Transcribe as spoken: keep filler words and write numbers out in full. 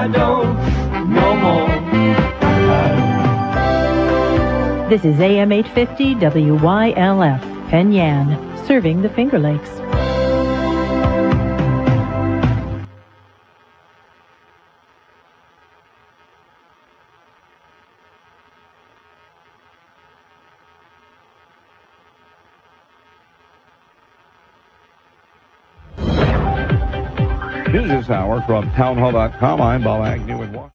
I don't no more. This is A M eight fifty W Y L F, Penn Yan, serving the Finger Lakes. News this hour from townhall dot com. I'm Bob Agnew in Washington.